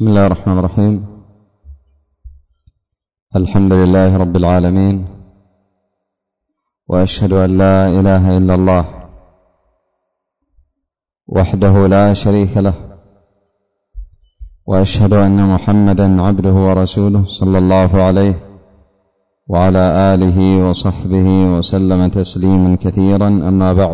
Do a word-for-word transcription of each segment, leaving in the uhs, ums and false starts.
بسم الله الرحمن الرحيم. الحمد لله رب العالمين، وأشهد أن لا إله إلا الله وحده لا شريك له، وأشهد أن محمدا عبده ورسوله صلى الله عليه وعلى آله وصحبه وسلم تسليما كثيرا. أما بعد،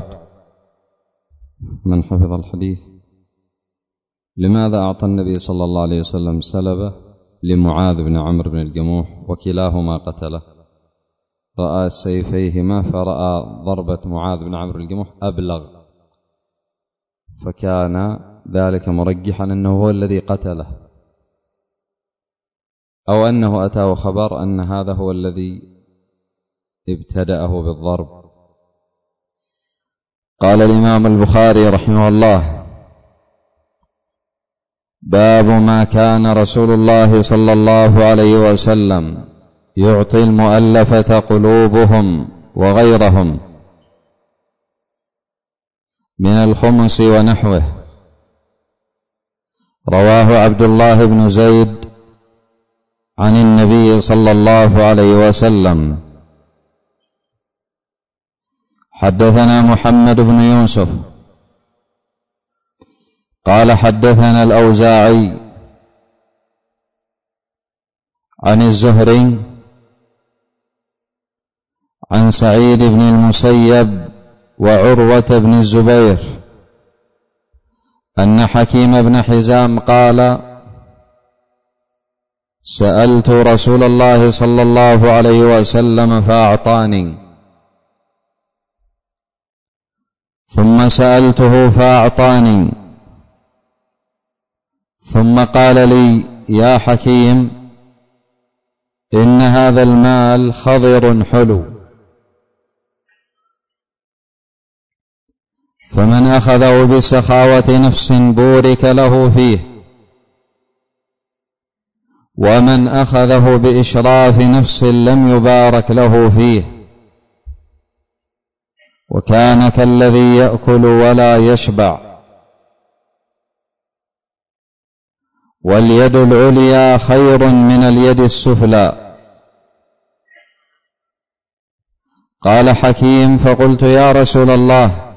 من حفظ الحديث: لماذا أعطى النبي صلى الله عليه وسلم سلبه لمعاذ بن عمرو بن الجموح وكلاهما قتله؟ رأى سيفيهما فرأى ضربة معاذ بن عمرو بن الجموح أبلغ، فكان ذلك مرجحا أنه هو الذي قتله، أو أنه أتاه خبر أن هذا هو الذي ابتدأه بالضرب. قال الإمام البخاري رحمه الله: باب ما كان رسول الله صلى الله عليه وسلم يعطي المؤلفة قلوبهم وغيرهم من الخمس ونحوه. رواه عبد الله بن زيد عن النبي صلى الله عليه وسلم. حدثنا محمد بن يوسف قال حدثنا الأوزاعي عن الزهري عن سعيد بن المسيب وعروة بن الزبير أن حكيم بن حزام قال: سألت رسول الله صلى الله عليه وسلم فأعطاني، ثم سألته فأعطاني، ثم قال لي: يا حكيم، إن هذا المال خضر حلو، فمن أخذه بسخاوة نفس بورك له فيه، ومن أخذه بإشراف نفس لم يبارك له فيه، وكان كالذي يأكل ولا يشبع. واليد العليا خير من اليد السفلى. قال حكيم: فقلت: يا رسول الله،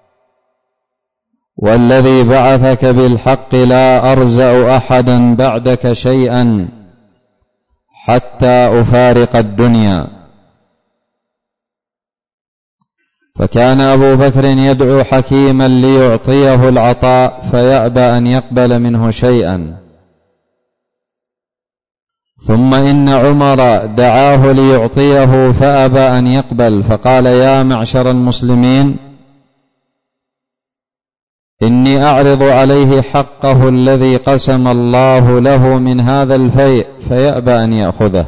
والذي بعثك بالحق لا أرزأ أحدا بعدك شيئا حتى أفارق الدنيا. فكان أبو بكر يدعو حكيما ليعطيه العطاء فيأبى أن يقبل منه شيئا، ثم إن عمر دعاه ليعطيه فأبى أن يقبل، فقال: يا معشر المسلمين، إني أعرض عليه حقه الذي قسم الله له من هذا الفيء فيأبى أن يأخذه.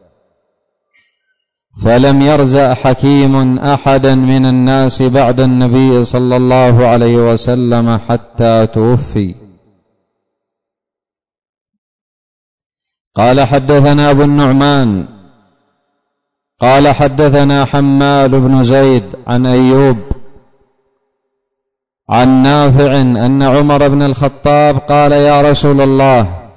فلم يرزق حكيم أحدا من الناس بعد النبي صلى الله عليه وسلم حتى توفي. قال حدثنا أبو النعمان قال حدثنا حماد بن زيد عن أيوب عن نافع أن عمر بن الخطاب قال: يا رسول الله،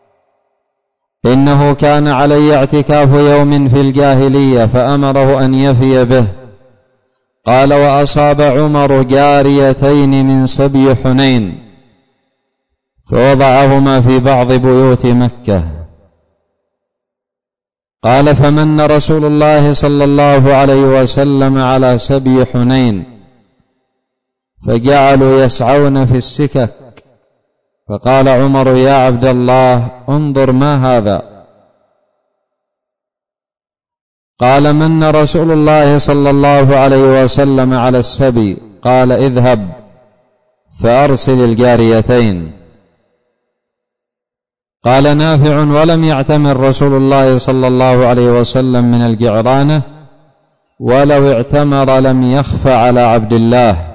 إنه كان علي اعتكاف يوم في الجاهلية فأمره أن يفي به. قال: وأصاب عمر جاريتين من سبي حنين فوضعهما في بعض بيوت مكة. قال: فمن رسول الله صلى الله عليه وسلم على سبي حنين، فجعلوا يسعون في السكك. فقال عمر: يا عبد الله، انظر ما هذا. قال: من رسول الله صلى الله عليه وسلم على السبي. قال: اذهب فأرسل الجاريتين. قال نافع: ولم يعتمر رسول الله صلى الله عليه وسلم من الجعرانة، ولو اعتمر لم يخف على عبد الله.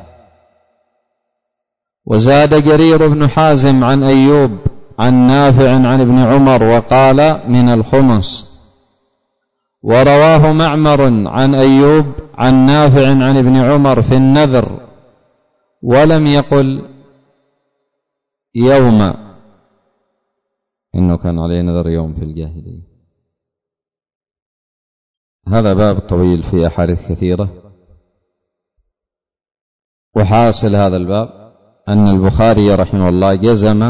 وزاد جرير بن حازم عن أيوب عن نافع عن ابن عمر وقال: من الخمس. ورواه معمر عن أيوب عن نافع عن ابن عمر في النذر، ولم يقل يوم. إنه كان عليه نذر يوم في الجاهلية. هذا باب طويل في أحاديث كثيرة، وحاصل هذا الباب أن البخاري رحمه الله جزم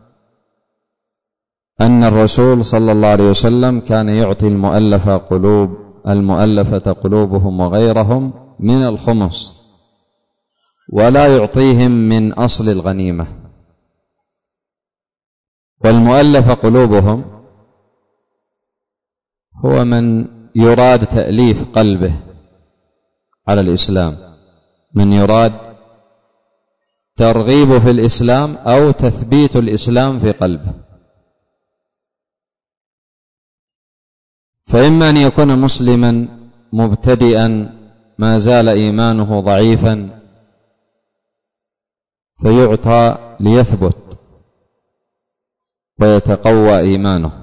أن الرسول صلى الله عليه وسلم كان يعطي المؤلف قلوب المؤلفة قلوبهم وغيرهم من الخمس، ولا يعطيهم من أصل الغنيمة. والمؤلف قلوبهم هو من يراد تأليف قلبه على الإسلام، من يراد ترغيبه في الإسلام أو تثبيت الإسلام في قلبه. فإما أن يكون مسلما مبتدئا ما زال إيمانه ضعيفا فيعطى ليثبت ويتقوى إيمانه،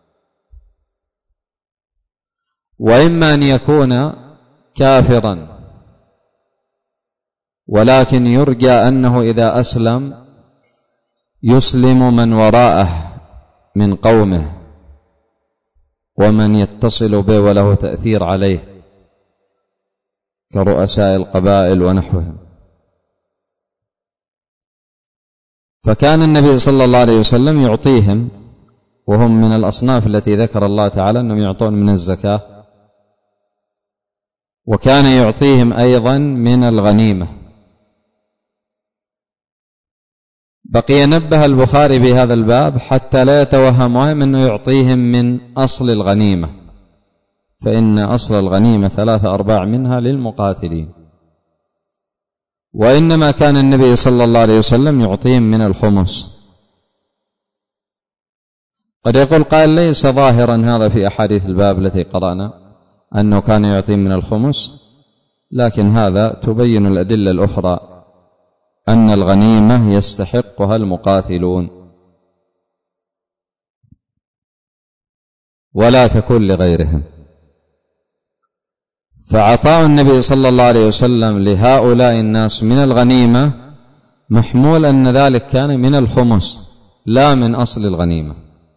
وإما أن يكون كافرا ولكن يرجى أنه إذا أسلم يسلم من وراءه من قومه ومن يتصل به وله تأثير عليه كرؤساء القبائل ونحوهم. فكان النبي صلى الله عليه وسلم يعطيهم، وهم من الأصناف التي ذكر الله تعالى أنهم يعطون من الزكاة، وكان يعطيهم أيضا من الغنيمة. بقي نبه البخاري بهذا الباب حتى لا يتوهمهم أنه يعطيهم من أصل الغنيمة، فإن أصل الغنيمة ثلاثة أرباع منها للمقاتلين، وإنما كان النبي صلى الله عليه وسلم يعطيهم من الخمس. قد يقول قائل ليس ظاهرا هذا في أحاديث الباب التي قرأنا أنه كان يعطيهم من الخمس، لكن هذا تبين الأدلة الأخرى أن الغنيمة يستحقها المقاتلون ولا تكون لغيرهم. فعطاء النبي صلى الله عليه وسلم لهؤلاء الناس من الغنيمة محمول أن ذلك كان من الخمس لا من أصل الغنيمة.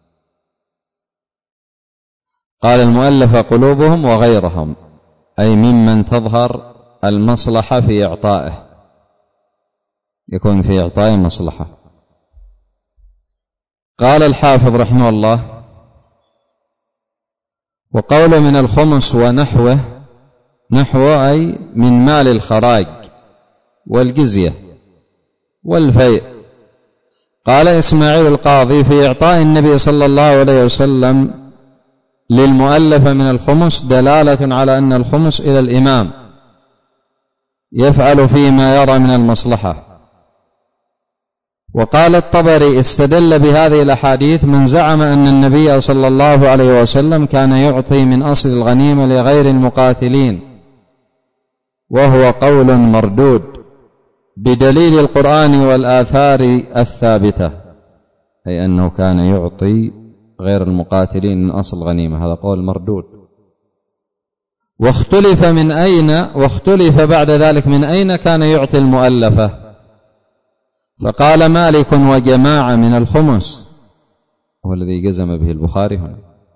قال المؤلف قلوبهم وغيرهم، أي ممن تظهر المصلحة في إعطائه، يكون في إعطائه مصلحة. قال الحافظ رحمه الله: وقوله من الخمس ونحوه، نحوه أي من مال الخراج والجزية والفيء. قال إسماعيل القاضي: في إعطاء النبي صلى الله عليه وسلم للمؤلف من الخمس دلالة على أن الخمس إلى الإمام يفعل فيما يرى من المصلحة. وقال الطبري: استدل بهذه الأحاديث من زعم أن النبي صلى الله عليه وسلم كان يعطي من أصل الغنيمة لغير المقاتلين، وهو قول مردود بدليل القرآن والآثار الثابتة، أي أنه كان يعطي غير المقاتلين من أصل الغنيمة، هذا قول مردود. واختلف من أين واختلف بعد ذلك من أين كان يعطي المؤلفة، فقال مالك وجماعة من الخمس، هو الذي جزم به البخاري هنا.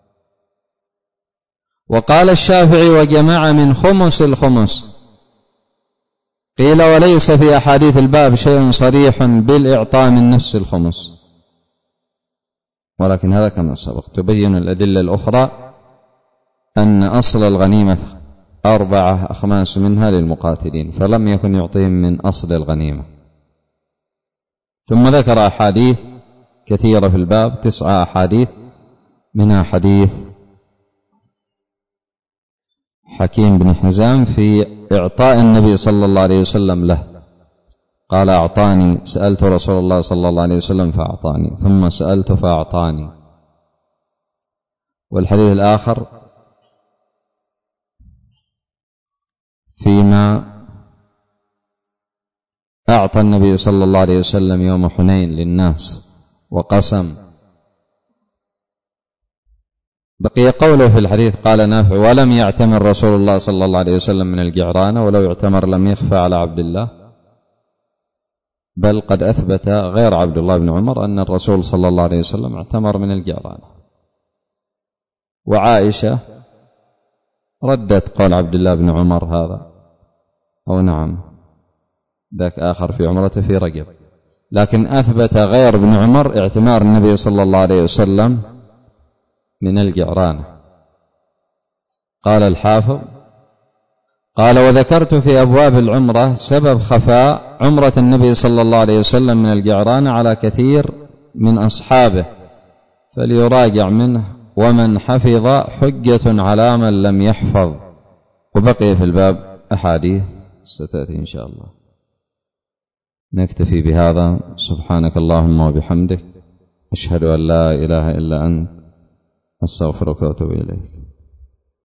وقال الشافعي وجماعة من خمس الخمس. قيل وليس في أحاديث الباب شيء صريح بالإعطاء من نفس الخمس، ولكن هذا كما سبق تبين الأدلة الأخرى أن أصل الغنيمة أربعة أخماس منها للمقاتلين، فلم يكن يعطيهم من أصل الغنيمة. ثم ذكر أحاديث كثيرة في الباب، تسعة أحاديث، منها حديث حكيم بن حزام في إعطاء النبي صلى الله عليه وسلم له، قال: أعطاني، سألت رسول الله صلى الله عليه وسلم فأعطاني، ثم سألت فأعطاني. والحديث الآخر فيما أعطى النبي صلى الله عليه وسلم يوم حنين للناس وقسم. بقي قوله في الحديث: قال نافع: ولم يعتمر رسول الله صلى الله عليه وسلم من الجعرانة، ولو يعتمر لم يخفى على عبد الله. بل قد أثبت غير عبد الله بن عمر أن الرسول صلى الله عليه وسلم اعتمر من الجعرانة. وعائشة ردت قول عبد الله بن عمر هذا، أو نعم ذاك آخر في عمرته في رجب، لكن أثبت غير ابن عمر اعتمار النبي صلى الله عليه وسلم من الجعرانة. قال الحافظ قال: وذكرت في أبواب العمرة سبب خفاء عمرة النبي صلى الله عليه وسلم من الجعرانة على كثير من أصحابه، فليراجع منه، ومن حفظ حجة على من لم يحفظ. وبقي في الباب أحاديث ستأتي إن شاء الله. نكتفي بهذا. سبحانك اللهم وبحمدك، أشهد أن لا إله إلا أنت، أستغفرك وأتوب إليك.